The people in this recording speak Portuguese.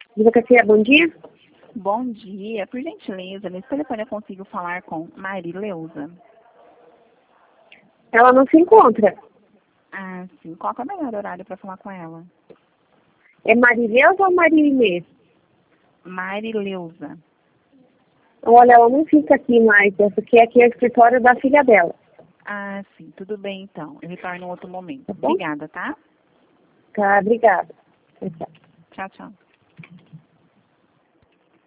Advocacia, bom dia. Bom dia. Por gentileza, nesse telefone eu consigo falar com Marileuza. Ela não se encontra. Ah, sim. Qual que é o melhor horário para falar com ela? É Marileuza ou Marinês? Marileuza. Olha, ela não fica aqui mais. Essa aqui é o escritório da filha dela. Ah, sim. Tudo bem, então. Eu retorno em outro momento. Tá bom? Obrigada, tá? Tá, obrigada. Tchau, tchau. Tchau, tchau.